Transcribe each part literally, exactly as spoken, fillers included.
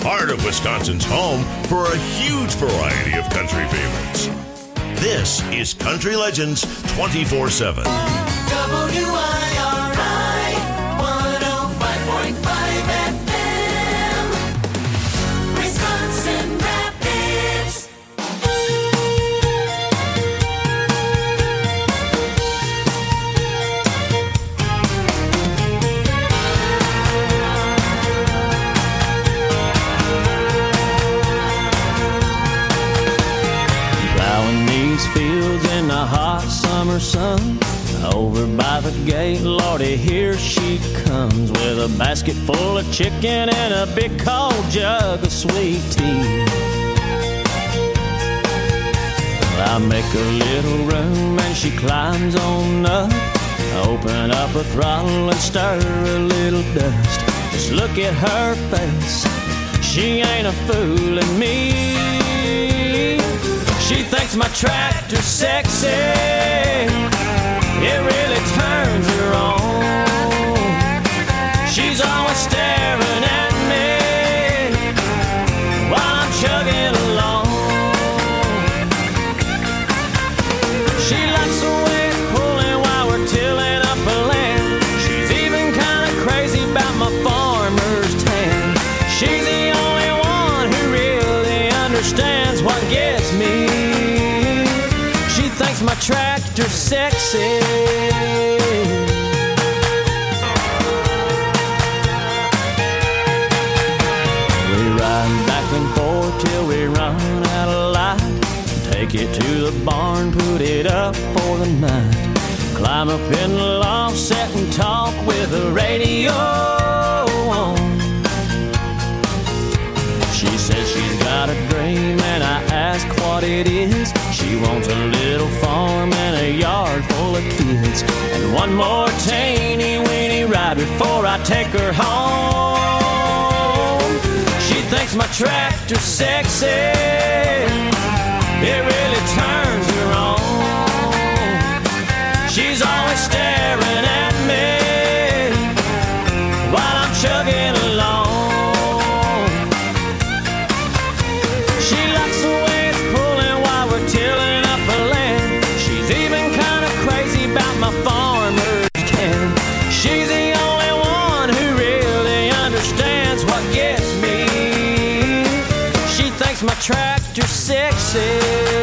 heart of Wisconsin's home for a huge variety of country favorites. This is Country Legends twenty-four seven. W I R I one oh five point five F M, Wisconsin Rapids. Plowing these fields in the hot summer sun. Over by the gate, Lordy, here she comes with a basket full of chicken and a big cold jug of sweet tea. Well, I make a little room and she climbs on up. I open up her throttle and stir a little dust. Just look at her face, she ain't a fooling me. She thinks my tractor's sexy, it really turns her on. She's always staring at me while I'm chugging along. She likes the way it's pulling while we're tilling up a land. She's even kind of crazy about my farmer's tan. She's the only one who really understands what gets me. She thinks my tractor's sexy. We ride back and forth till we run out of light. Take it to the barn, put it up for the night. Climb up in the loft, sit and talk with the radio on. She says she's got a dream and I ask what it is. She wants a little farm and a yard full of kids, and one more teeny weeny ride before I take her home. She thinks my tractor's sexy, it really turns her on. She's always staring at me while I'm chugging along. She likes the way it's pulling while we're tilling up a land. She's even kind of crazy about my farmer's tan. She's the only one who really understands what gets me. She thinks my tractor's sexy.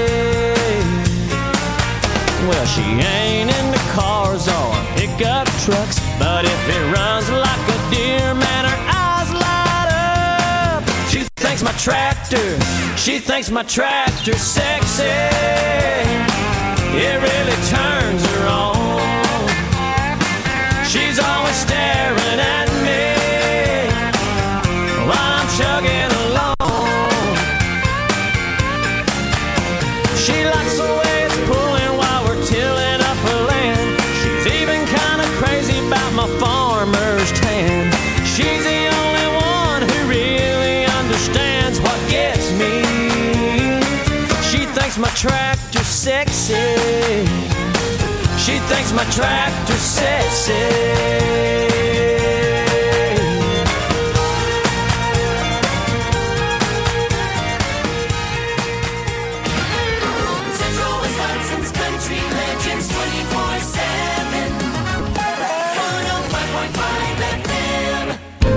Well, she ain't into cars or pickup trucks, but if it runs like a deer, man, her eyes light up. She thinks my tractor, she thinks my tractor's sexy, it really turns her on. She's always staring at me while I'm chugging along. She likes the way it's pulling while we're tilling up her land. She's even kind of crazy about my farmer's tan. She's the only one who really understands what gets me. She thinks my tractor's sexy. She thinks my tractor's sexy. Central Wisconsin's Country Legends twenty-four seven, one oh five point five F M.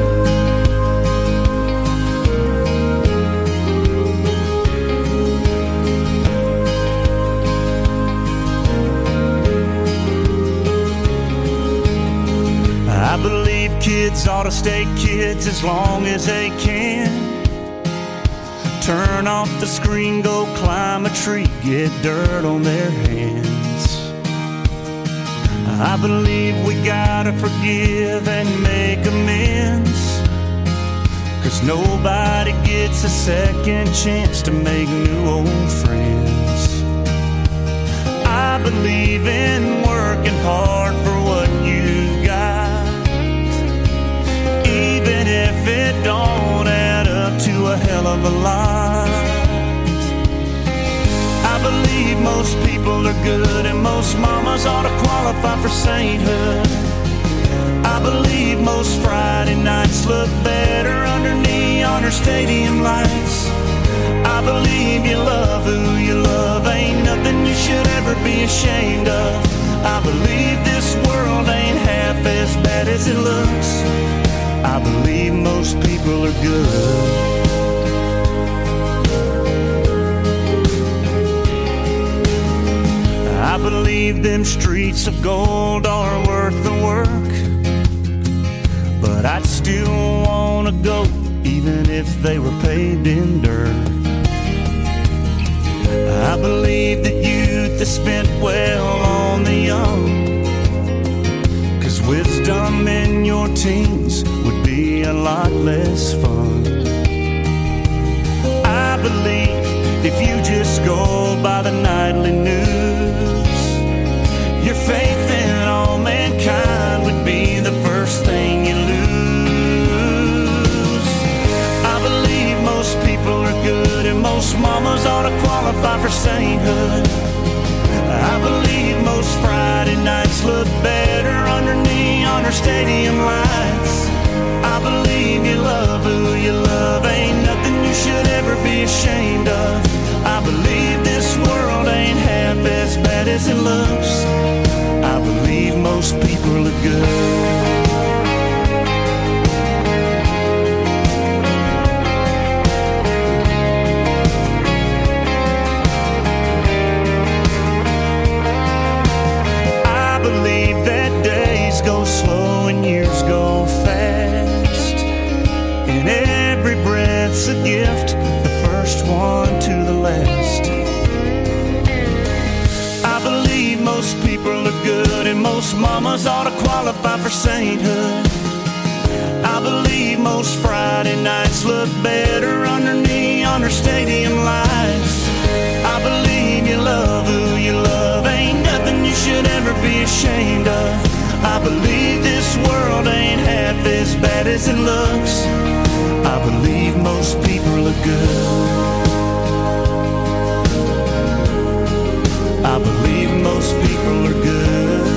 I believe kids ought to stay kids as long as they can. Turn off the screen, go climb a tree, get dirt on their hands. I believe we gotta forgive and make amends, 'cause nobody gets a second chance to make new old friends. I believe in working hard for what you've got, even if it don't add up to a hell of a lot. I believe most people are good and most mamas ought to qualify for sainthood. I believe most Friday nights look better under neon neon or stadium lights. I believe you love who you love. Ain't nothing you should ever be ashamed of. I believe this world ain't half as bad as it looks. I believe most people are good. I believe them streets of gold are worth the work, but I'd still wanna go even if they were paved in dirt. I believe that youth is spent well on the young, 'cause wisdom in your teens would be a lot less fun. I believe if you just go by the nightly news, your faith in all mankind would be the first thing you lose. I believe most people are good and most mamas ought to qualify for sainthood. I believe most Friday nights look better under neon or stadium lights. I believe you love who you love. Ain't nothing you should ever be ashamed of. I believe this world ain't half as bad as it looks. I believe most people are good. I believe that days go slow and years go fast, and every breath's a gift, the first one to the last. I believe most people are good and most mamas ought to qualify for sainthood. I believe most Friday nights look better under neon or stadium lights. I believe you love who you love. Ain't nothing you should ever be ashamed of. I believe this world ain't half as bad as it looks. I believe most people are good. I believe most people are good.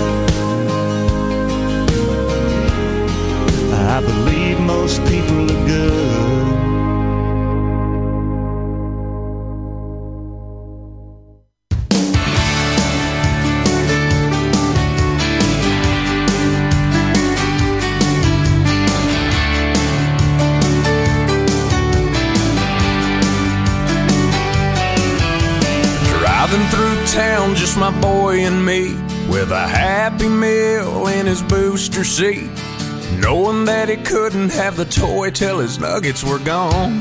I believe most people are good. Driving through town, just my boy and me, with a Happy Meal in his booster seat, knowing that he couldn't have the toy till his nuggets were gone.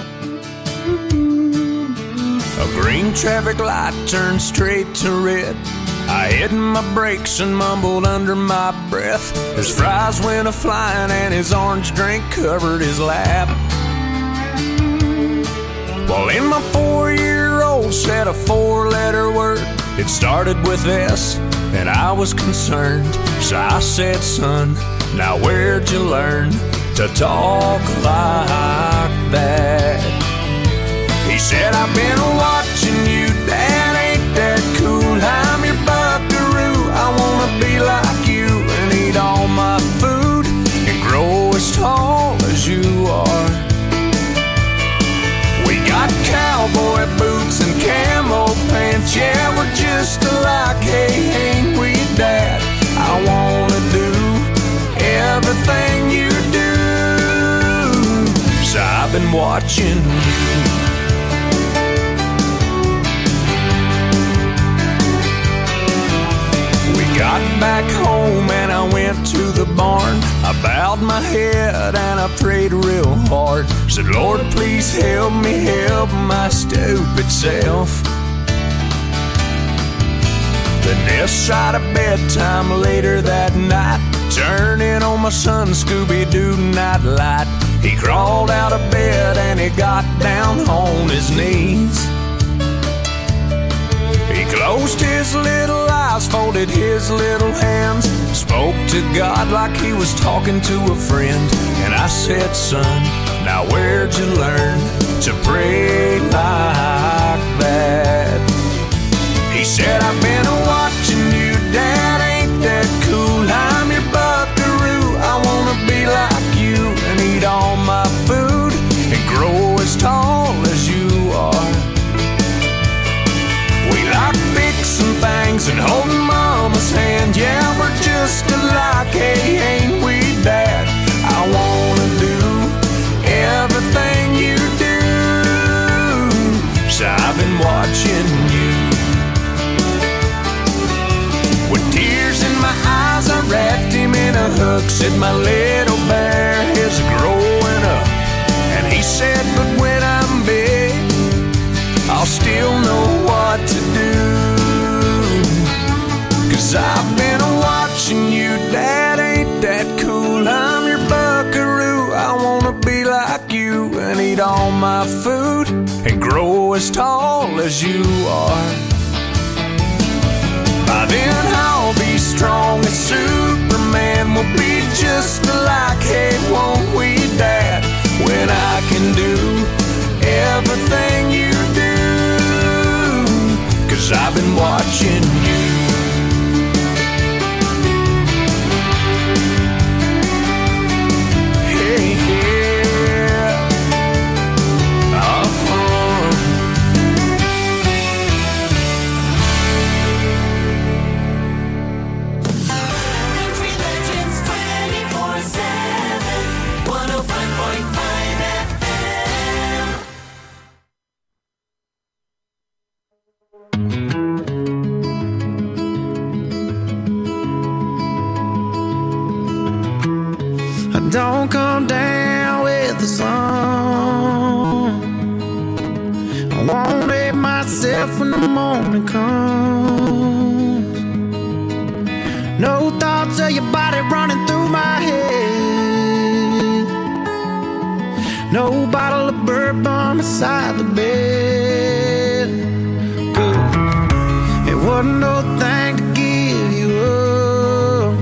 A green traffic light turned straight to red. I hit my brakes and mumbled under my breath as fries went a-flying and his orange drink covered his lap. While in my four-year-old said a four-letter word, it started with S, and I was concerned. So I said, son, now where'd you learn to talk like that? He said, I've been watching you, Dad, ain't that cool? I'm your buckaroo, I wanna be like you and eat all my food and grow as tall as you are. We got cowboy boots and camo pants, yeah, we're just alike, hey, ain't we, Dad? I wanna do everything you do, so I've been watching you. We got back home and I went to the barn. I bowed my head and I prayed real hard. Said, Lord, please help me help my stupid self. Then inside of bedtime later that night, turning on my son Scooby-Doo nightlight, he crawled out of bed and he got down on his knees. He closed his little eyes, folded his little hands, spoke to God like he was talking to a friend. And I said, son, now where'd you learn to pray like that? He said, I've been watching you, Dad, ain't that cool? I'm your buckaroo, I wanna be like you and eat all my food and hand. Yeah, we're just alike, hey, ain't we that? I wanna do everything you do, so I've been watching you. With tears in my eyes, I wrapped him in a hug, said my little bear is growing up. And he said, but when I'm big, I'll still know what to do. Cause I've been watching you, Dad, ain't that cool? I'm your buckaroo, I wanna be like you and eat all my food and grow as tall as you are. By then I'll be strong as Superman, we'll be just alike, hey, won't we, Dad? When I can do everything you do, cause I've been watching you. Hey, yeah. Uh-huh. Country Legends twenty-four seven, one oh five point five F I don't come down with the sun. I won't hate myself when the morning comes. No thoughts of your body running through my head. No bottle of bourbon beside the bed. Good. It wasn't no thing to give you up.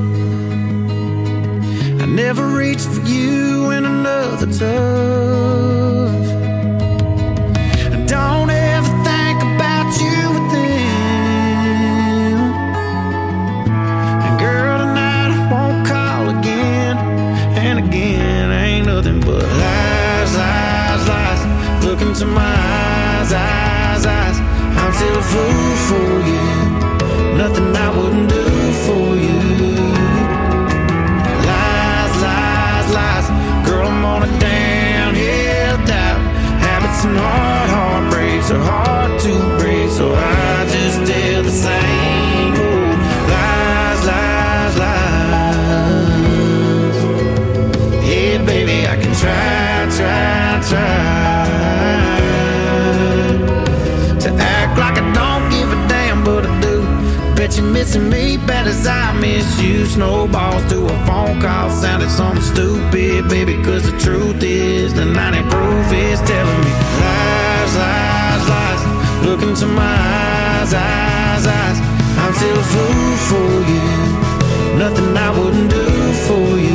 I never reached for you in another touch. I don't ever think about you with them. And girl, tonight I won't call again. And again, ain't nothing but lies, lies, lies. Look into my eyes, eyes, eyes. I'm still a fool for you. Nothing I wouldn't do for you. Lies, lies, lies. Girl, I'm on a downhill dive. Habits and hard heartbreaks are hard to break, so I just tell the same old lies, lies, lies. Yeah, baby, I can try, try, try to act like I don't give a damn, but I do. Bet you're missing me bad as I miss you. Snowballs to a phone call sounded something stupid, baby, cause the truth is the ninety proof is telling me lies, lies, lies. Look into my eyes, eyes, eyes. I'm still a fool for you. Nothing I wouldn't do for you.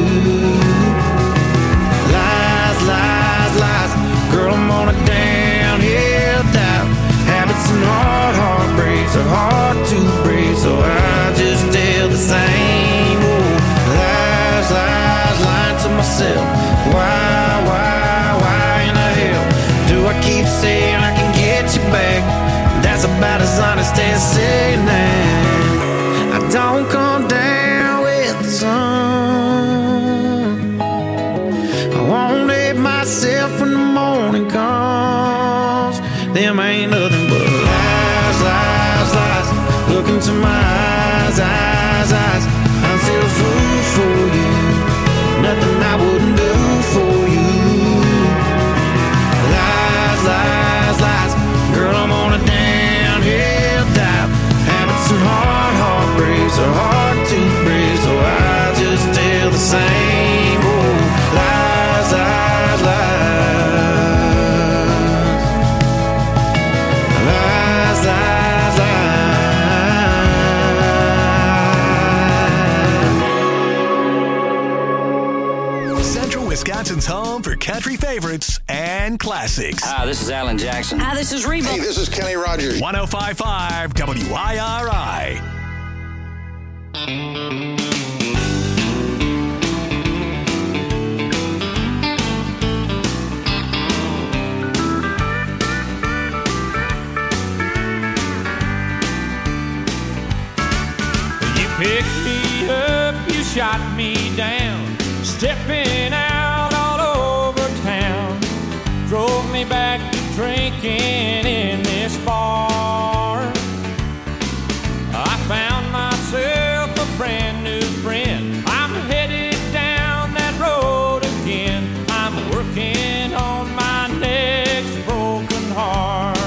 Lies, lies, lies. Girl, I'm on a downhill dive. Habits and hard heartbreaks are hard to break, so I just tell the same old lies, lies, lying to myself. Why, why, why in the hell do I keep saying I can get you back? That's about as honest as saying that. I don't come down with the sun. I won't hate myself when the morning comes. Them ain't nothing but lies, lies, lies. Look into my eyes, eyes, eyes. I'm still a fool for you. Nothing I wouldn't do for you. Lies, lies, lies. Girl, I'm on a downhill dive. Habits and hard heartbreaks are hard to break, so I just tell the same old lies, lies, lies. Lies, lies, lies. Central Wisconsin's home for country favorites and classics. Hi, this is Alan Jackson. Hi, this is Reba. Hey, this is Kenny Rogers. one oh five point five W I R I. You me back to drinking in this bar. I found myself a brand new friend. I'm headed down that road again. I'm working on my next broken heart.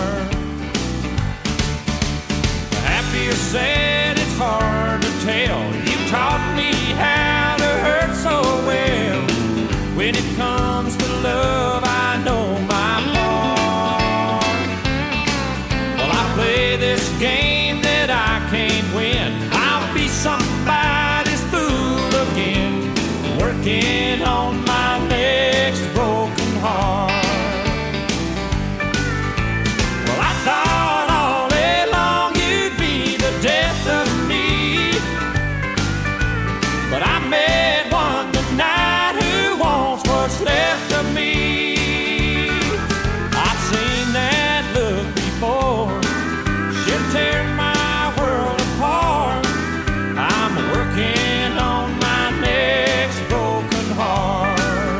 Happy or sad, it's hard to tell. You taught me how to hurt so well. When it comes to love, I know my part. Well, I play this game that I can't win. I'll be somebody's fool again, working on my next broken heart. Well, I thought all day long you'd be the death of me, but I met one tonight who wants what's left of me. I've seen that look before. She'll tear my world apart. I'm working on my next broken heart.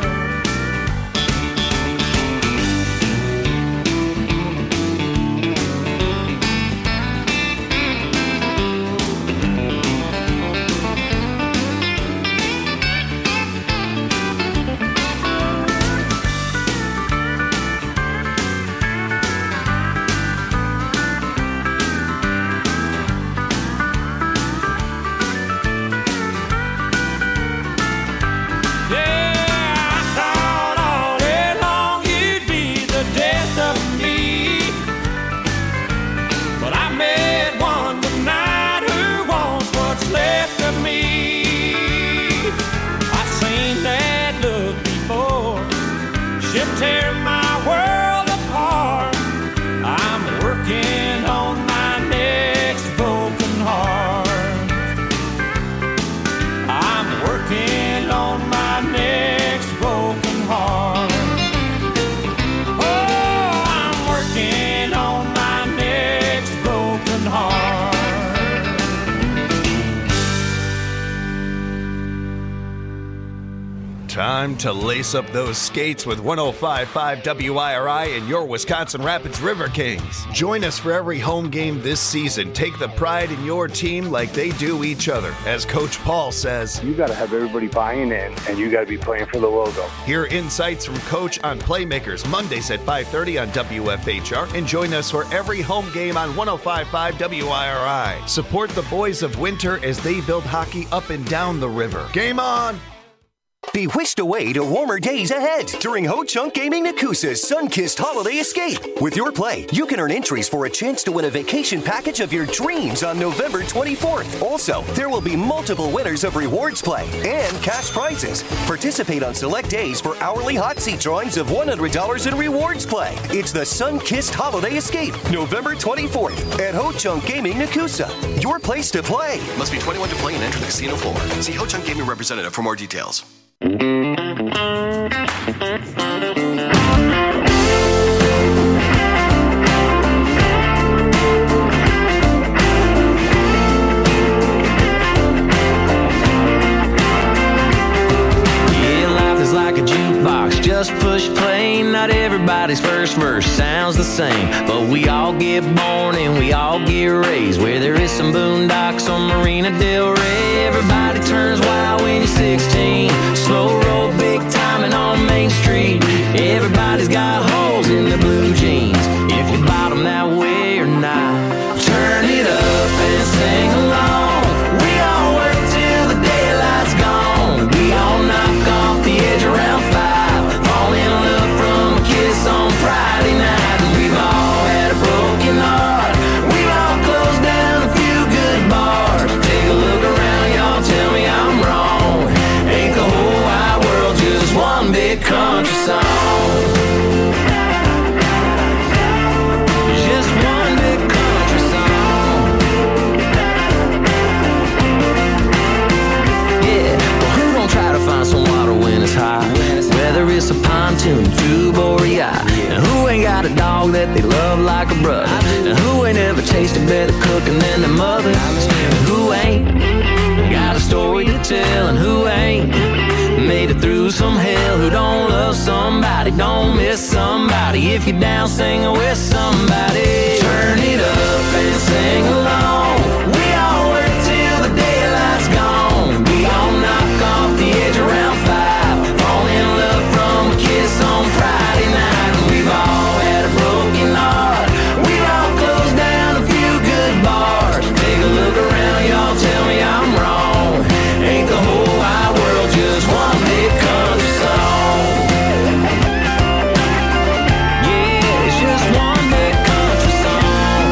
Tear my world apart. I'm working on my next broken heart. I'm working on my next broken heart. Oh, I'm working on my next broken heart. Time to lace up those skates with one oh five point five W I R I and your Wisconsin Rapids River Kings. Join us for every home game this season. Take the pride in your team like they do each other. As Coach Paul says, you got to have everybody buying in, and you got to be playing for the logo. Hear insights from Coach on Playmakers Mondays at five thirty on W F H R, and join us for every home game on one oh five point five W I R I. Support the boys of winter as they build hockey up and down the river. Game on! Be whisked away to warmer days ahead during Ho Chunk Gaming Nakusa's Sun-Kissed Holiday Escape. With your play, you can earn entries for a chance to win a vacation package of your dreams on November twenty-fourth. Also, there will be multiple winners of rewards play and cash prizes. Participate on select days for hourly hot seat drawings of one hundred dollars in rewards play. It's the Sun-Kissed Holiday Escape, November twenty-fourth at Ho Chunk Gaming Nakusa. Your place to play. Must be twenty-one to play and enter the casino floor. See Ho Chunk Gaming representative for more details. Like a jukebox, just push play. Not everybody's first verse sounds the same, but we all get born and we all get raised where there is some boondocks on Marina Del Rey. Everybody turns wild when you're sixteen, slow roll, big timing on Main Street. Everybody's got holes in their blue jeans, if you bought them that way or not. Turn it up and sing along. We all work till the daylight's gone. We all knock off the edge around five, fall in love from a kiss on Friday night. And we've all had a broken heart, we've all closed down a few good bars. Take a look around, y'all, tell me I'm wrong. Ain't the whole wide world just one big country song? Just one big country song. Yeah, well, who gon' try to find some water when it's hot? Whether it's a pontoon, tube, or a yacht. And who ain't got a dog that they love like a brother? And who ain't ever tasted better cooking than their mother? And who ain't got a story to tell? And who ain't made it through some hell. Who don't love somebody, don't miss somebody. If you're down, sing with somebody. Turn it up and sing along. We all work till the daylight's gone. We all knock off the edge around five. Fall in love from a kiss on Friday night. And we've all had a broken heart. We've all closed down a few good bars. Take a look around, y'all, tell me I'm wrong. Ain't the whole wide world just one big country song? Yeah, it's just one big country song.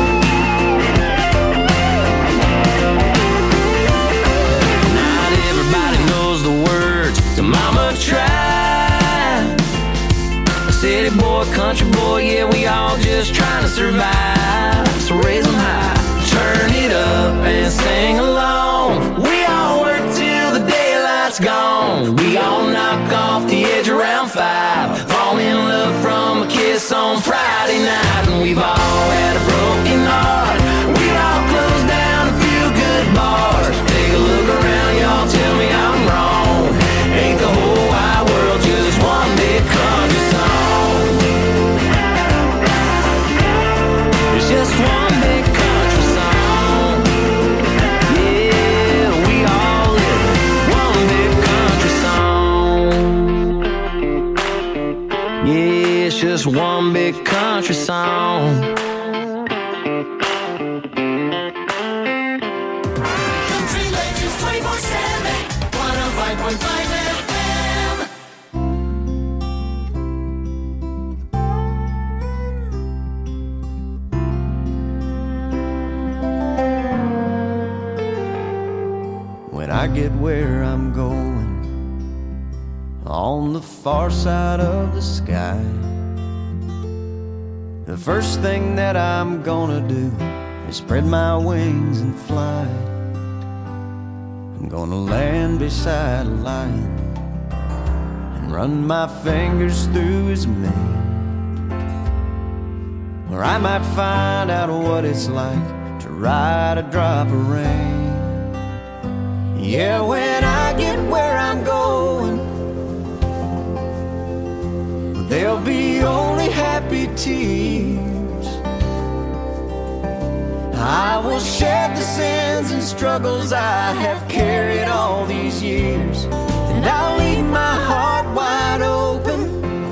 Not everybody knows the words to Mama Tried. A city boy, country boy, yeah, we all just trying to survive. So raise them high, turn it up and sing along. We all work till the daylight's gone. We all knock off the edge around five. Fall in love from a kiss on Friday night. And we've all had a broken heart. We've all closed down a few good bars. Take a look around, y'all, tell me I'm wrong. Ain't the whole wide world just one big country song? It's just one big country song. Yeah, we all live one big country song. Yeah, it's just one big country song. Country Legends twenty-four seven, one oh five point five F M. When I get where I'm going, on the far side of the sky, the first thing that I'm gonna do is spread my wings and fly. I'm gonna land beside a lion and run my fingers through his mane, where I might find out what it's like to ride a drop of rain. Yeah, when I get where I'm going, there'll be only happy tears. I will shed the sins and struggles I have carried all these years, and I'll leave my heart wide open.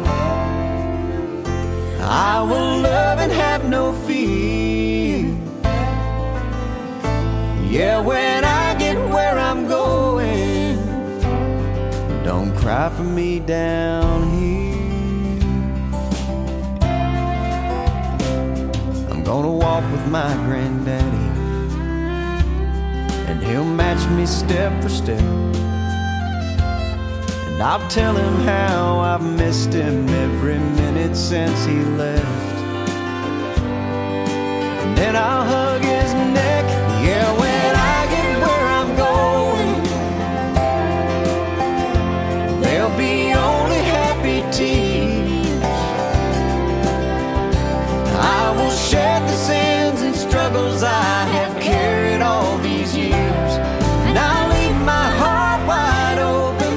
I will love and have no fear. Yeah, when I get where I'm going, don't cry for me down here. I'm gonna walk with my granddaddy, and he'll match me step for step, and I'll tell him how I've missed him every minute since he left. And then I'll hug his neck. Yeah, when I get where I'm going, there'll be only happy tears. I will shed the sins and struggles I have carried all these years, and I'll leave my heart wide open.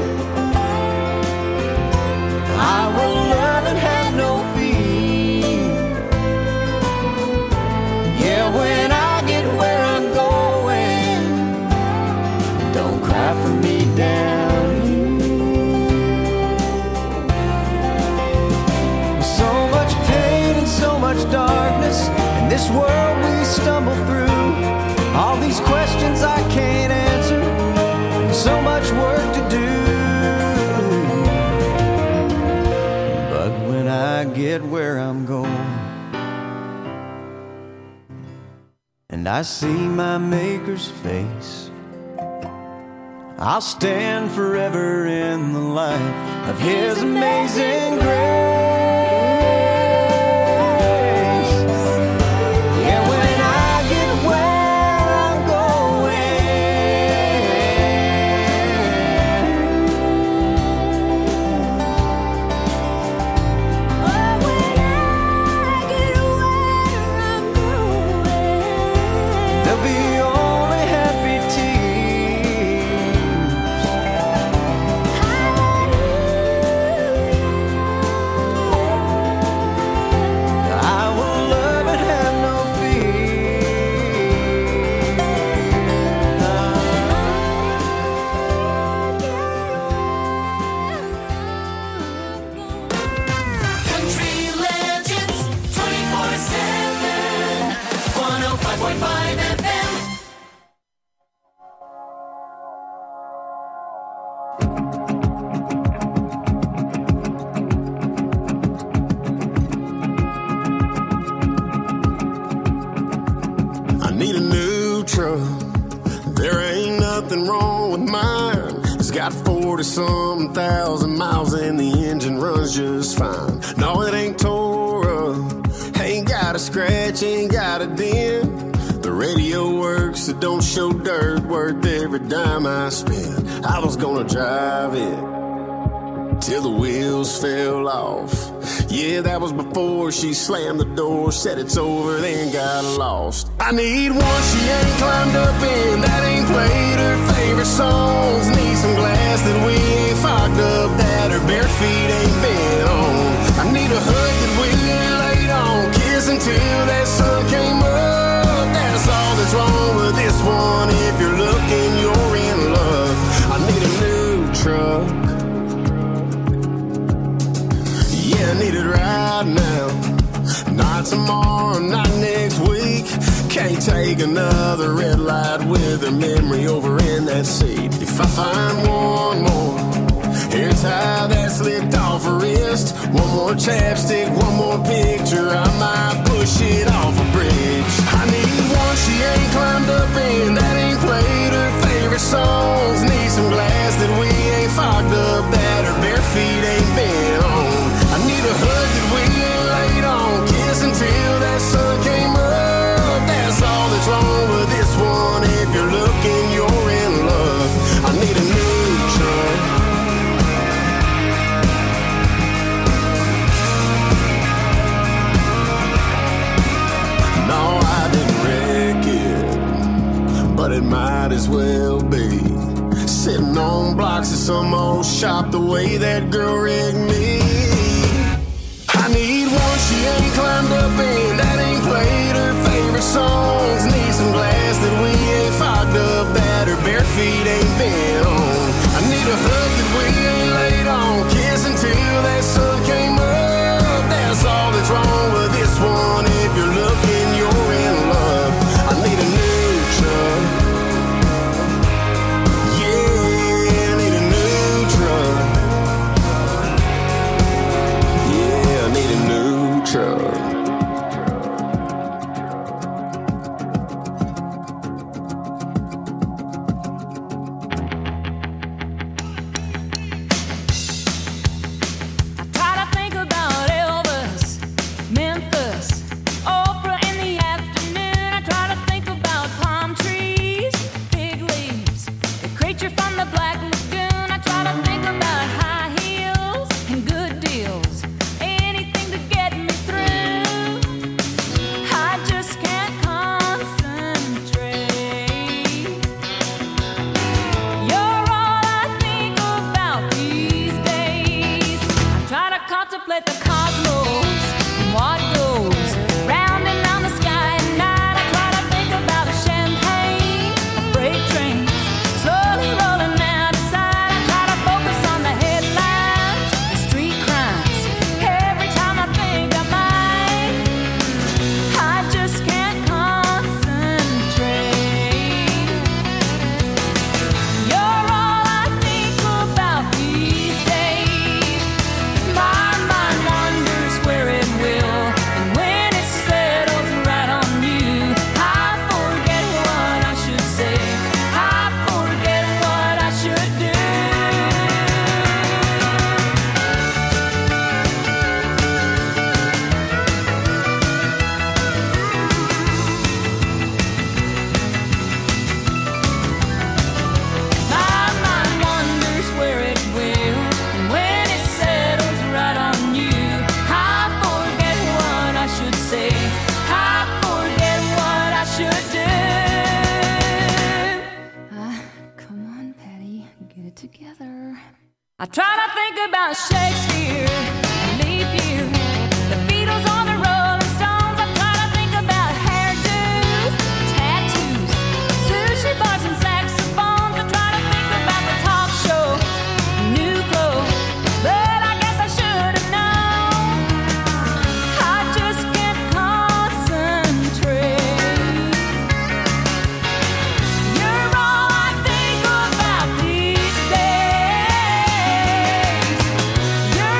I will love and have no fear. Yeah, when I get where I'm going, don't cry for me down here. So much pain and so much darkness in this world we stumble through. All these questions I can't answer, and so much work to do. But when I get where I'm going, and I see my Maker's face, I'll stand forever in the light of His amazing grace. Yeah, when I get where I'm there'll be only happy tears. truck. There ain't nothing wrong with mine. It's got forty-some thousand miles and the engine runs just fine. No, it ain't tore up, ain't got a scratch, ain't got a dent. The radio works, it don't show dirt, worth every dime I spent. I was gonna drive it till the wheels fell off. Yeah, that was before she slammed the door, said it's over, then got lost. I need one she ain't climbed up in, that ain't played her favorite songs. Need some glass that we ain't fogged up, that her bare feet ain't been on. I need a hood that we ain't laid on, kiss until that sun came up. That's all that's wrong with this one. If you're looking, you're in love. I need a new truck. I need it right now. Not tomorrow, not next week. Can't take another red light with her memory over in that seat. If I find one more hair tie that slipped off her wrist, one more chapstick, one more picture, I might push it off a bridge. I need one she ain't climbed up in, that ain't played her favorite songs. Need some glass that we ain't fogged up, that her bare feet ain't been on. I need a hood that we ain't laid on, kiss until that sun came up. That's all that's wrong with this one. If you're looking, you're in love. I need a new truck. No, I didn't wreck it, but it might as well be. Sitting on blocks of some old shop the way that girl rigged me. I need one she ain't climbed up in, that ain't played her favorite songs. Need some glass that we ain't fogged up, that her bare feet ain't been on. I need a hood that we ain't laid on, kiss until that sun came up. That's all that's wrong with this one. If you're looking, you're in love. I need a new truck. Yeah, I need a new truck. Yeah, I need a new truck. I try to think about Shakespeare, leap year, the Beatles on the Rolling Stones. I try to think about hairdos, tattoos, sushi bars and saxophones. I try to think about the talk shows, new clothes, but I guess I should have known. I just can't concentrate. You're all I think about these days. You're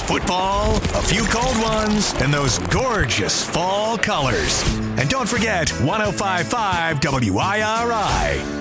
football, a few cold ones, and those gorgeous fall colors. And don't forget one oh five point five W I R I.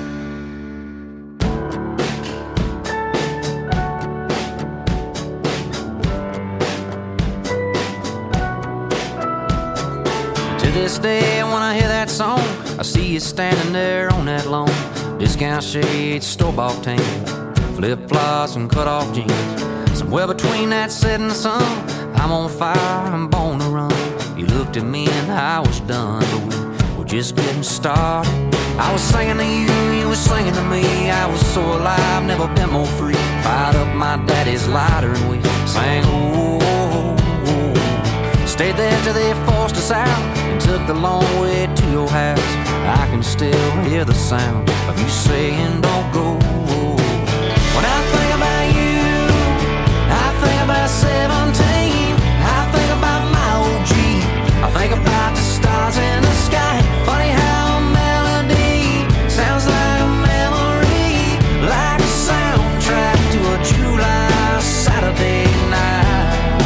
To this day, when I hear that song, I see you standing there on that lawn. Discount shades, store-bought tan, flip-flops and cut-off jeans. Somewhere between that setting sun, I'm on fire, I'm born to run. You looked at me and I was done, but we were just getting started. I was singing to you, you were singing to me. I was so alive, never been more free. Fired up my daddy's lighter and we sang, oh, oh, oh. Stayed there till they forced us out and took the long way to your house. I can still hear the sound of you saying don't go. When I think about you, I think about seventeen. I think about my O G. I think about the stars in the sky. Funny how a melody sounds like a memory, like a soundtrack to a July Saturday night.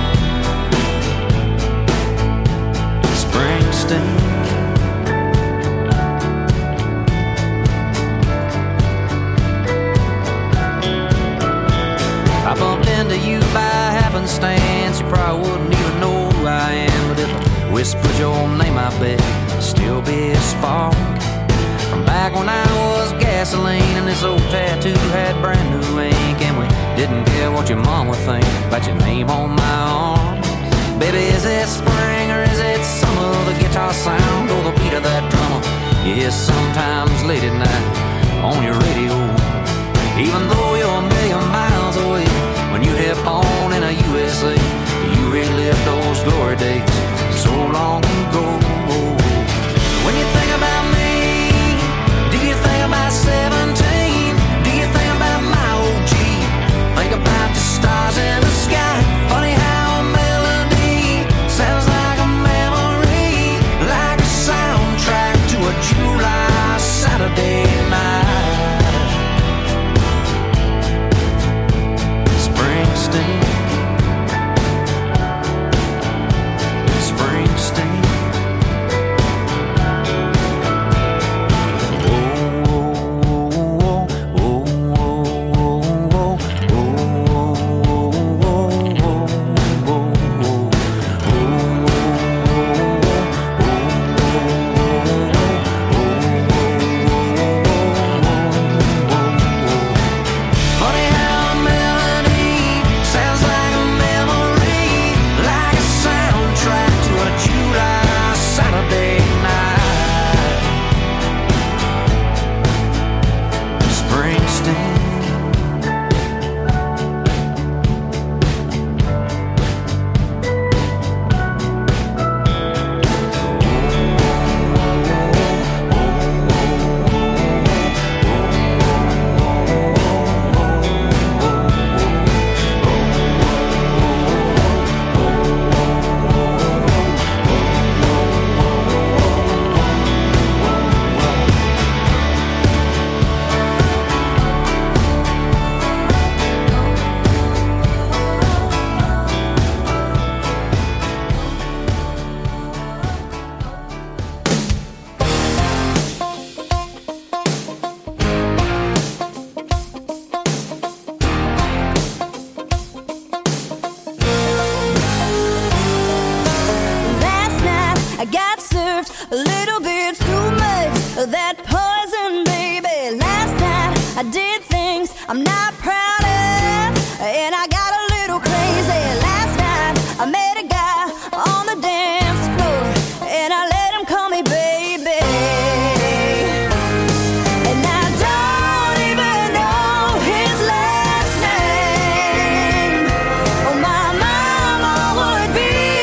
Springsteen. I bumped into you by happenstance. You probably wouldn't even know who I am, but if I whispered your name, I bet it'd still be a spark. From back when I was gasoline and this old tattoo had brand new ink, and we didn't care what your mom would think about your name on my arm. Baby, is it spring or is it summer? The guitar sound or the beat of that drummer? Yeah, sometimes late at night on your radio. Even though you're a million miles away, when you hit on in a U S A, you relive those glory days so long ago. When you think about me, do you think about seventeen? Do you think about my O G? Think about the stars in the sky. Funny how a melody sounds like a memory, like a soundtrack to a July Saturday night. Springsteen, Springsteen.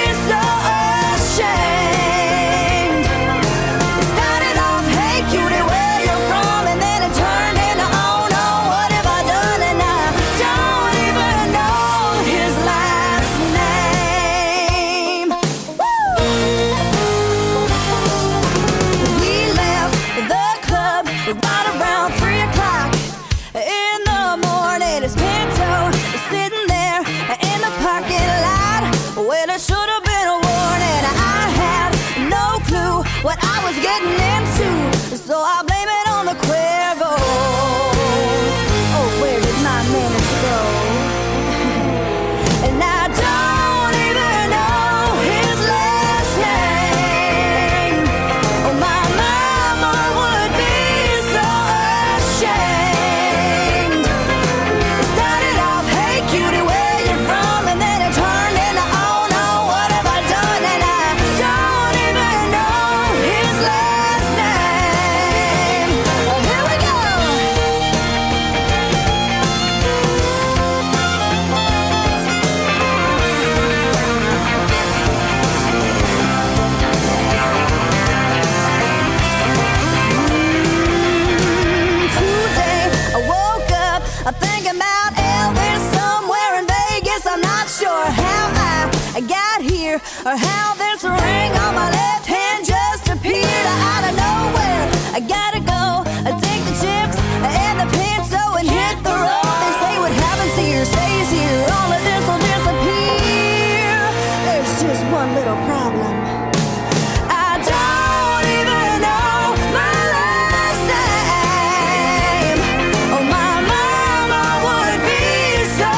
Cutie was getting into, so I blame it on the Cuervo. Oh, where did my manners go? And I don't even know his last name. Oh, my mama would be so ashamed. It started off, hey cutie, where you from? And then it turned into, oh no, what have I done? And I don't even know his last name. Well, here we go. Today I woke up I'm thinking about Elvis somewhere in Vegas. I'm not sure how I, I got here or how this ring on my left hand just appeared out of nowhere. I gotta go I take the chips and the pinto and hit the road. They say what happens here stays here. All of this will disappear. There's just one little problem. I don't even know my last name. Oh, my mama would be so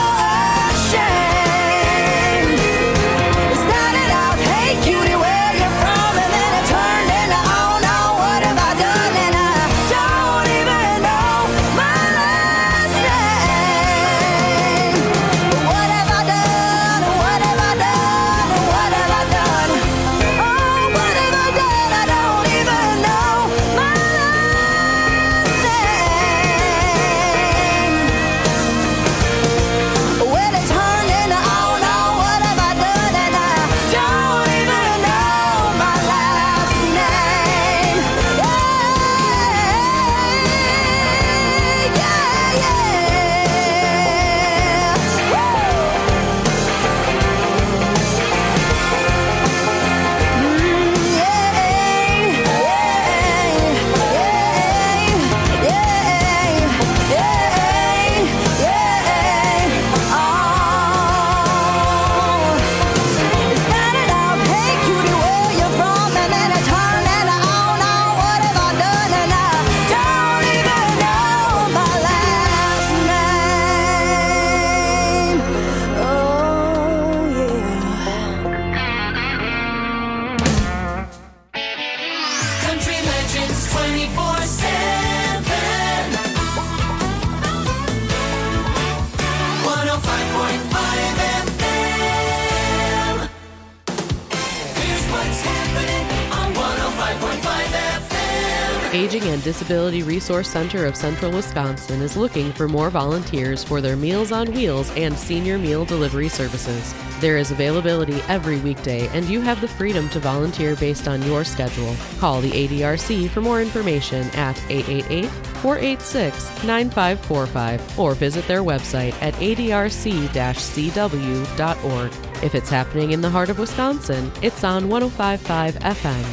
ashamed. It started out, hey cutie, where you from? And then it turned into, oh no, what have I done? And I don't even know my last name. What have I done? What have I done? What have I done? Oh, what have I done? I don't even know my last name. Well, it turned into, oh no, what have I done? And I don't even know my last name. Yeah, yeah, yeah. Woo! Country Legends twenty-four seven. one oh five point five F M. Here's what's happening on one oh five point five F M. Aging and Disability Resource Center of Central Wisconsin is looking for more volunteers for their Meals on Wheels and senior meal delivery services. There is availability every weekday, and you have the freedom to volunteer based on your schedule. Call the A D R C for more information at eight eight eight, four eight six, nine five four five or visit their website at a d r c dash c w dot org. If it's happening in the heart of Wisconsin, it's on one oh five point five F M.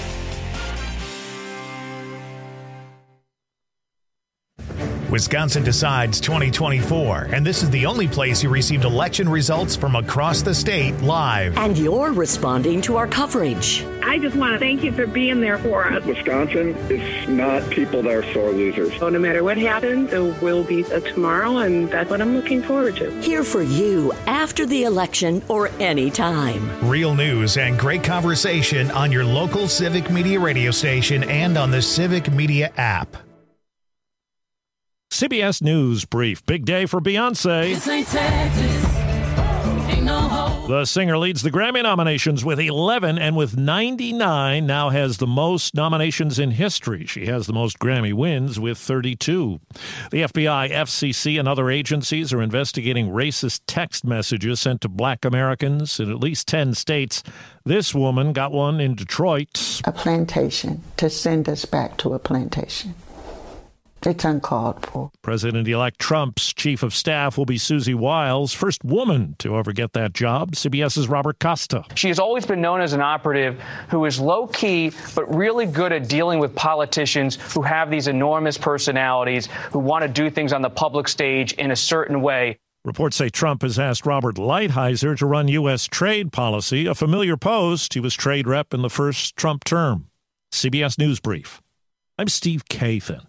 Wisconsin Decides twenty twenty-four, and this is the only place you received election results from across the state live. And you're responding to our coverage. I just want to thank you for being there for us. Wisconsin is not people that are sore losers. So no matter what happens, there will be a tomorrow, and that's what I'm looking forward to. Here for you after the election or any time. Real news and great conversation on your local Civic Media radio station and on the Civic Media app. C B S News Brief. Big day for Beyonce. This ain't Texas. Ain't no hope. The singer leads the Grammy nominations with eleven, and with ninety-nine, now has the most nominations in history. She has the most Grammy wins with thirty-two. The F B I, F C C, and other agencies are investigating racist text messages sent to black Americans in at least ten states. This woman got one in Detroit. A plantation, to send us back to a plantation. It's uncalled for. President-elect Trump's chief of staff will be Susie Wiles, first woman to ever get that job. CBS's Robert Costa. She has always been known as an operative who is low-key but really good at dealing with politicians who have these enormous personalities, who want to do things on the public stage in a certain way. Reports say Trump has asked Robert Lighthizer to run U S trade policy, a familiar post. He was trade rep in the first Trump term. C B S News Brief. I'm Steve Kathan.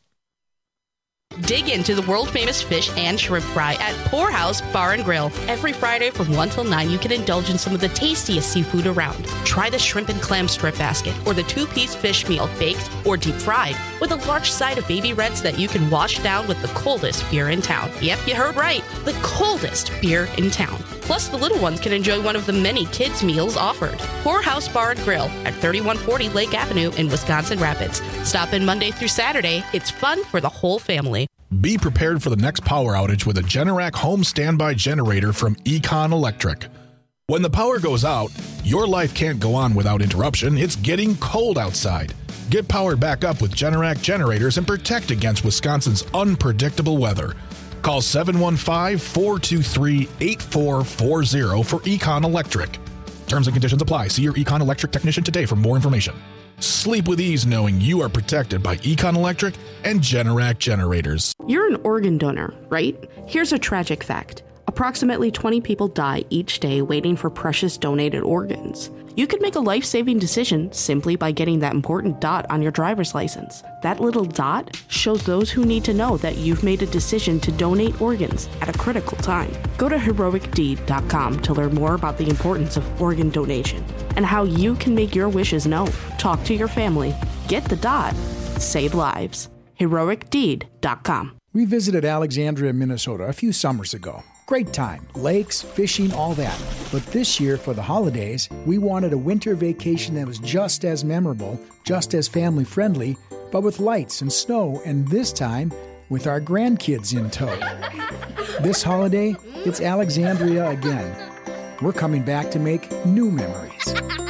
Dig into the world-famous fish and shrimp fry at Poorhouse Bar and Grill. Every Friday from one till nine, you can indulge in some of the tastiest seafood around. Try the shrimp and clam strip basket or the two-piece fish meal, baked or deep fried, with a large side of baby reds that you can wash down with the coldest beer in town. Yep, you heard right. The coldest beer in town. Plus, the little ones can enjoy one of the many kids' meals offered. Poorhouse Bar and Grill at thirty-one forty Lake Avenue in Wisconsin Rapids. Stop in Monday through Saturday. It's fun for the whole family. Be prepared for the next power outage with a Generac home standby generator from Econ Electric. When the power goes out, your life can't go on without interruption. It's getting cold outside. Get powered back up with Generac generators and protect against Wisconsin's unpredictable weather. Call seven one five, four two three, eight four four zero for Econ Electric. Terms and conditions apply. See your Econ Electric technician today for more information. Sleep with ease knowing you are protected by Econ Electric and Generac generators. You're an organ donor, right? Here's a tragic fact. Approximately twenty people die each day waiting for precious donated organs. You could make a life-saving decision simply by getting that important dot on your driver's license. That little dot shows those who need to know that you've made a decision to donate organs at a critical time. Go to heroic deed dot com to learn more about the importance of organ donation and how you can make your wishes known. Talk to your family. Get the dot. Save lives. heroic deed dot com. We visited Alexandria, Minnesota a few summers ago. Great time. Lakes, fishing, all that. But this year, for the holidays, we wanted a winter vacation that was just as memorable, just as family-friendly, but with lights and snow, and this time, with our grandkids in tow. This holiday, it's Alexandria again. We're coming back to make new memories.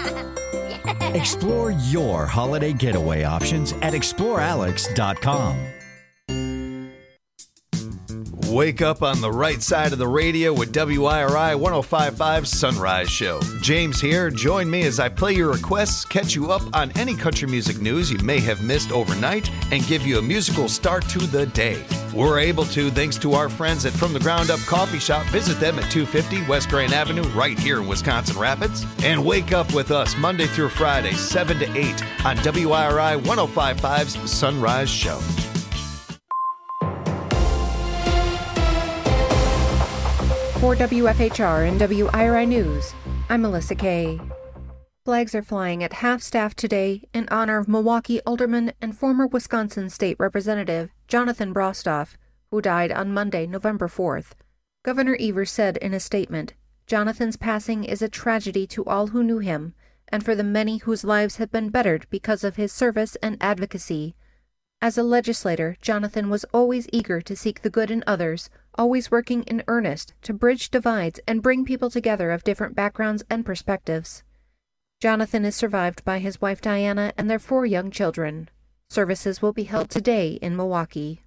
Explore your holiday getaway options at explore alex dot com. Wake up on the right side of the radio with W I R I one oh five point five Sunrise Show. James here. Join me as I play your requests, catch you up on any country music news you may have missed overnight, and give you a musical start to the day. We're able to thanks to our friends at From the Ground Up Coffee Shop. Visit them at two fifty West Grand Avenue right here in Wisconsin Rapids. And wake up with us Monday through Friday, seven to eight on W I R I one oh five point five's Sunrise Show. For W F H R and W I R I News, I'm Melissa Kay. Flags are flying at half-staff today in honor of Milwaukee alderman and former Wisconsin State Representative Jonathan Brostoff, who died on Monday, November fourth. Governor Evers said in a statement, "Jonathan's passing is a tragedy to all who knew him, and for the many whose lives have been bettered because of his service and advocacy. As a legislator, Jonathan was always eager to seek the good in others, always working in earnest to bridge divides and bring people together of different backgrounds and perspectives. Jonathan is survived by his wife Diana and their four young children. Services will be held today in Milwaukee."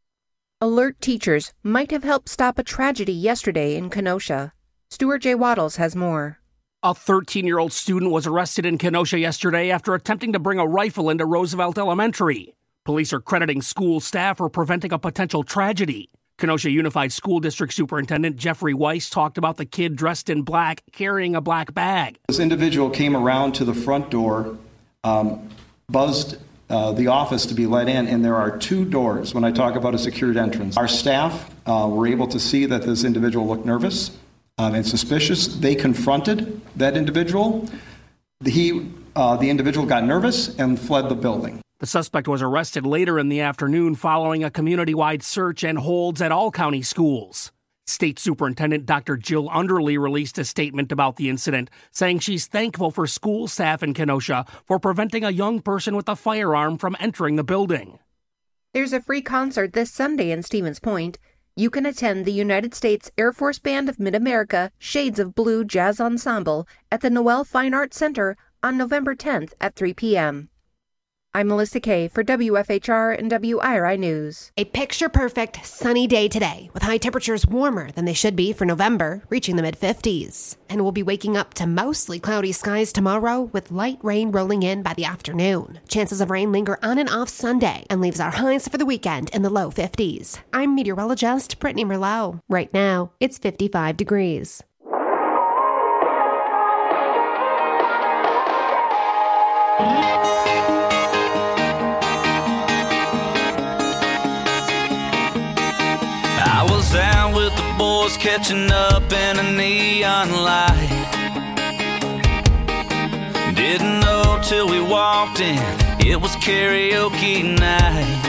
Alert teachers might have helped stop a tragedy yesterday in Kenosha. Stuart J. Waddles has more. A thirteen-year-old student was arrested in Kenosha yesterday after attempting to bring a rifle into Roosevelt Elementary. Police are crediting school staff for preventing a potential tragedy. Kenosha Unified School District Superintendent Jeffrey Weiss talked about the kid dressed in black carrying a black bag. This individual came around to the front door, um, buzzed uh, the office to be let in, and there are two doors when I talk about a secured entrance. Our staff uh, were able to see that this individual looked nervous um, and suspicious. They confronted that individual. He, uh, the individual got nervous and fled the building. The suspect was arrested later in the afternoon following a community-wide search and holds at all county schools. State Superintendent Doctor Jill Underly released a statement about the incident, saying she's thankful for school staff in Kenosha for preventing a young person with a firearm from entering the building. There's a free concert this Sunday in Stevens Point. You can attend the United States Air Force Band of Mid-America Shades of Blue Jazz Ensemble at the Noel Fine Arts Center on November tenth at three p.m. I'm Melissa Kay for W F H R and W I R I News. A picture-perfect sunny day today, with high temperatures warmer than they should be for November, reaching the mid-fifties. And we'll be waking up to mostly cloudy skies tomorrow, with light rain rolling in by the afternoon. Chances of rain linger on and off Sunday, and leaves our highs for the weekend in the low fifties. I'm meteorologist Brittany Merlot. Right now, it's fifty-five degrees. catching up in a neon light. Didn't know till we walked in, it was karaoke night.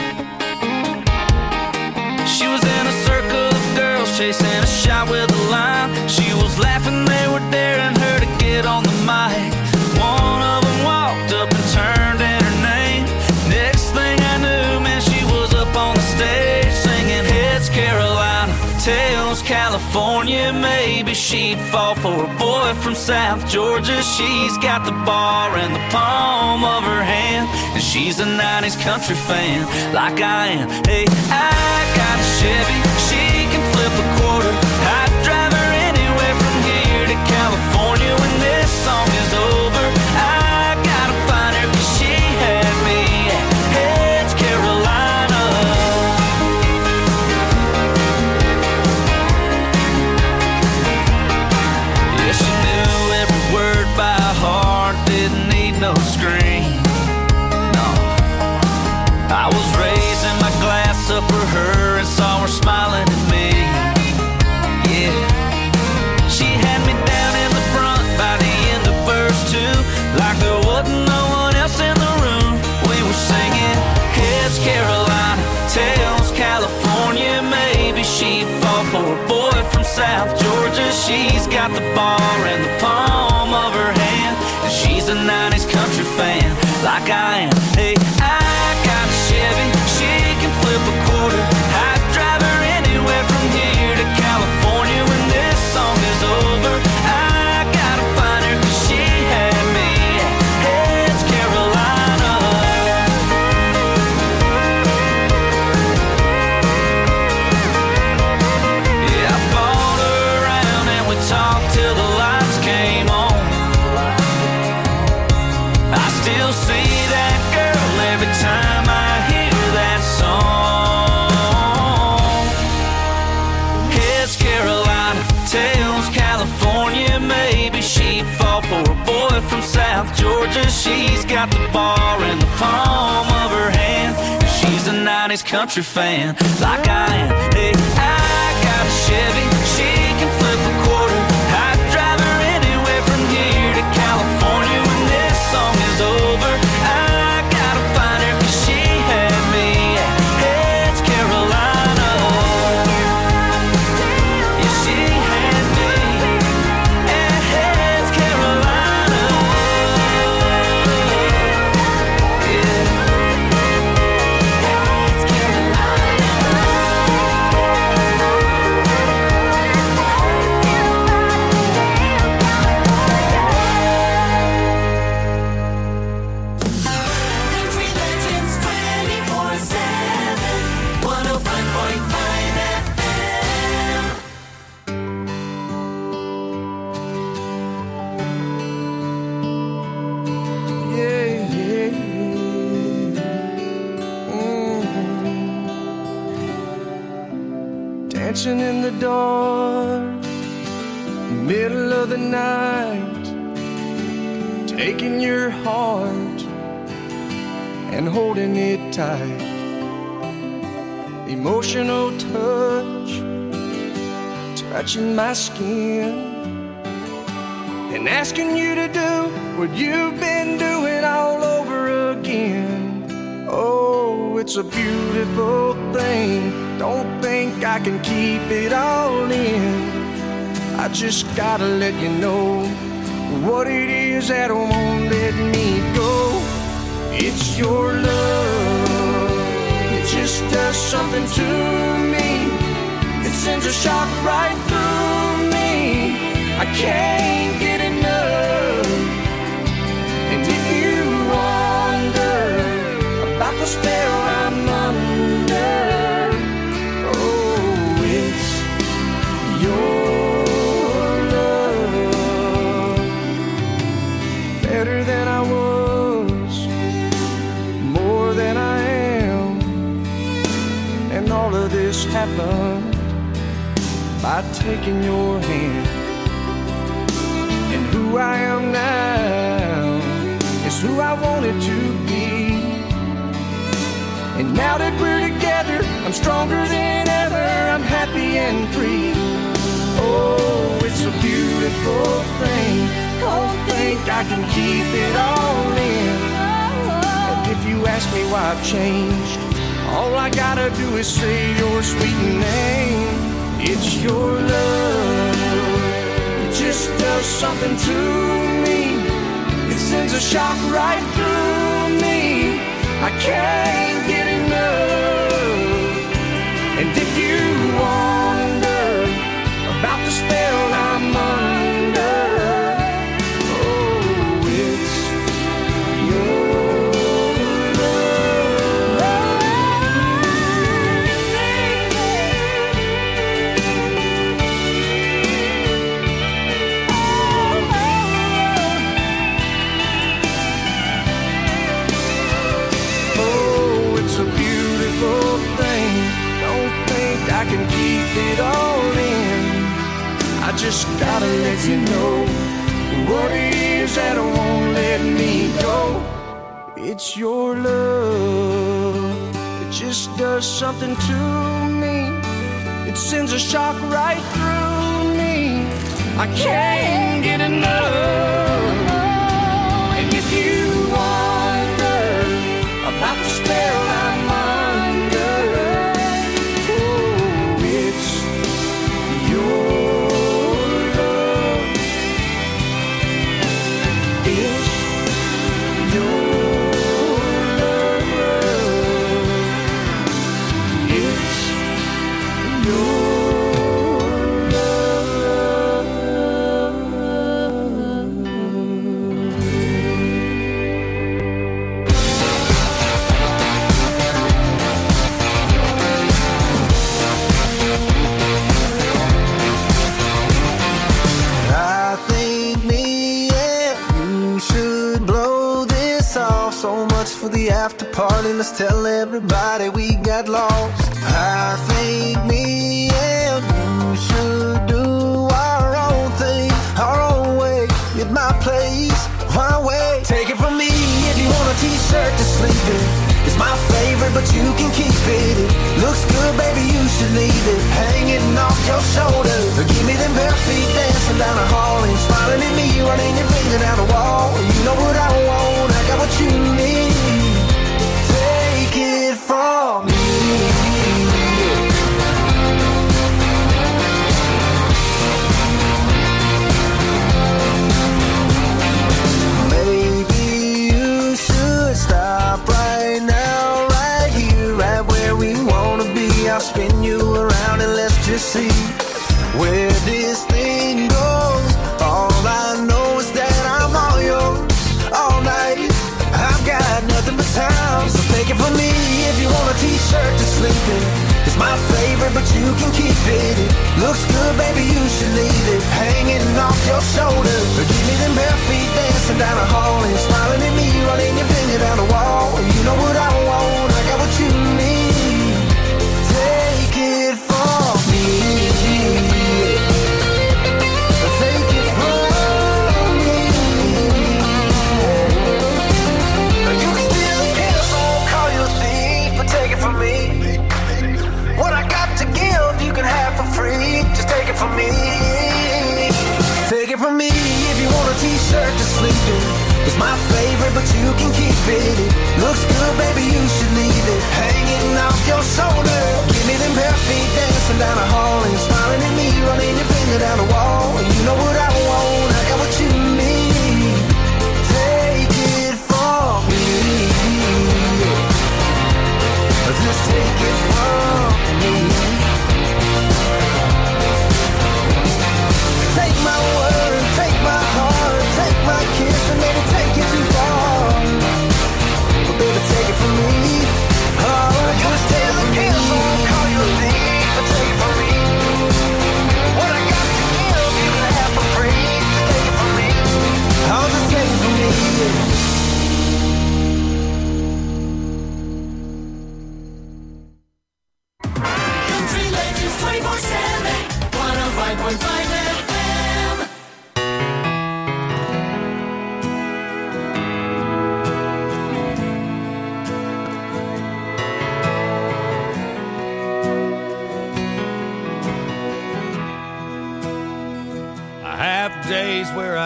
She was in a circle of girls chasing a shot with a line. She was laughing, they were daring her to get on the mic. One of them walked up and turned in her name. Next thing I knew, man, she was up on the stage singing Heads Carolina, Tails California. Maybe she'd fall for a boy from South Georgia. She's got the bar in the palm of her hand, and she's a nineties country fan like I am. Hey, I got a Chevy, she can flip a quarter. I'd drive her anywhere from here to California. When this song is over, I gotta find her, 'cause she had me at Heads Carolina. Yeah, she knew every word by heart, didn't need no screen. No, I was raising my glass up for her and saw her smiling at me. Yeah, she had me down in the front by the end of verse two, like there wasn't no one else in the room. We were singing Heads Carolina, Tails California. Maybe she'd fall for a boy from South Georgia. She's got the bar in the palm of her hand, and she's a nineties country fan like I am. Hey, I got a Chevy, she can flip a quarter. I'd drive her anywhere from here to California. When this song is over, I gotta find her, 'cause she had me at Heads Carolina. Yeah, I bought her around and we talked till the lights came on. I still see that girl every time I hear that song. Heads Carolina, Tails California. Maybe she'd fall for a boy from South Georgia. She's got the bar in the palm of her hand, and she's a nineties country fan like I am. Hey, I got a Chevy, she can flip a quarter. I'd drive her anywhere from here to California. When this song is over, I gotta find her, 'cause she had me at Heads Carolina. Yeah, she had me at Heads Carolina. Yeah. Heads Country Legends twenty-four seven, one oh five point five F M. Yeah, yeah, yeah. Mhm. Dancing in the dark, middle of the night, taking your heart and holding it tight. Emotional touch, touching my skin, and asking you to do what you've been doing all over again. Oh, it's a beautiful thing. Don't think I can keep it all in. I just gotta let you know what it is that won't let me go. It's your love. It just does something to me. It sends a shock right through me. I can't get enough. And if you wonder about the spell I'm under, oh, it's your love. Better than I was, more than I am. And all of this happened by taking your hand. And who I am now is who I wanted to be. And now that we're together, I'm stronger than ever. I'm happy and free. Oh, it's a beautiful thing. Don't think I can keep it all in. And if you ask me why I've changed, all I gotta do is say your sweet name. It's your love. It just does something to me. It sends a shock right through me. I can't get enough. And if you wonder about the spell I'm under, oh, it's your I can keep it all in. I just gotta let you know what it is that won't let me go. It's your love. It just does something to me. It sends a shock right through me. I can't get enough. And if you wonder about the spell I'm under, after party, let's tell everybody we got lost. I think me and you should do our own thing, our own way, at my place, my way. Take it from me, if you want a t-shirt to sleep in, it's my favorite, but you can keep it. It looks good, baby, you should leave it hanging off your shoulder. Give me them bare feet dancing down the hall and smiling at me, running your finger down the wall. You know what I want, I got what you need. Take it from me. Maybe you should stop right now, right here, right where we wanna be. I'll spin you around and let's just see where this thing goes. All I know is that I'm all yours all night. I've got nothing but time, so take it from me. If you want a t-shirt to sleep in, it's my favorite, but you can keep it. It looks good, baby, you should leave it hanging off your shoulder. Give me them bare feet dancing down the hall and smiling at me, running your finger down the wall. You know what I want, I got what you need. Take it from me. Take it from me. You can still kill, so I won't call you a thief, but take it from me. What I got to give, you can have for free. Just take it from me. Take it from me. If you want a t-shirt to sleep in, it's my favorite, but you can keep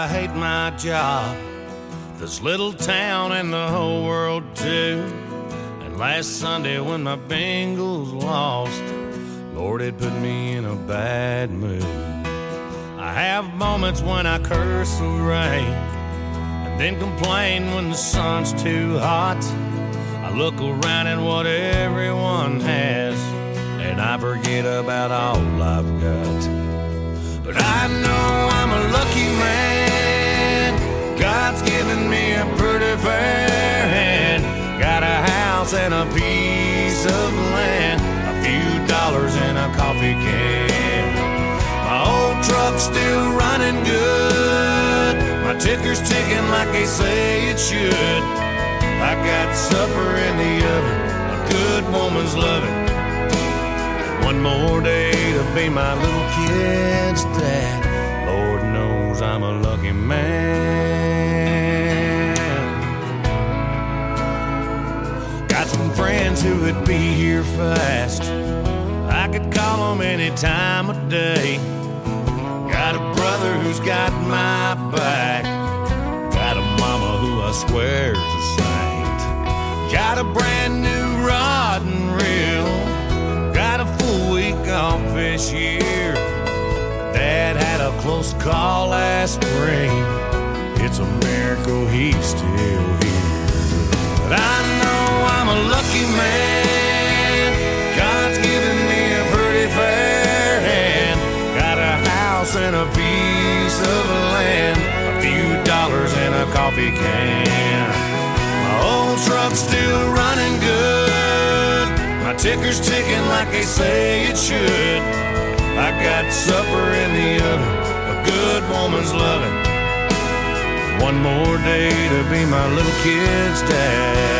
I hate my job, this little town and the whole world too. And last Sunday when my Bengals lost, Lord, it put me in a bad mood. I have moments when I curse the rain and then complain when the sun's too hot. I look around at what everyone has and I forget about all I've got. But I know I'm a lucky man. God's given me a pretty fair hand. Got a house and a piece of land, a few dollars in a coffee can. My old truck's still running good. My ticker's ticking like they say it should. I got supper in the oven, a good woman's loving. One more day to be my little kid's dad. Lord knows I'm a lucky man. Got some friends who would be here fast. I could call them any time of day. Got a brother who's got my back. Got a mama who I swear's a saint. Got a brand new rod and reel. Got a full week off this year. Dad had a close call last spring. It's a miracle he's still here. But I know I'm a lucky man. God's given me a pretty fair hand. Got a house and a piece of land, a few dollars in a coffee can. My old truck's still running good. My ticker's ticking like they say it should. I got supper in the oven, a good woman's loving. One more day to be my little kid's dad.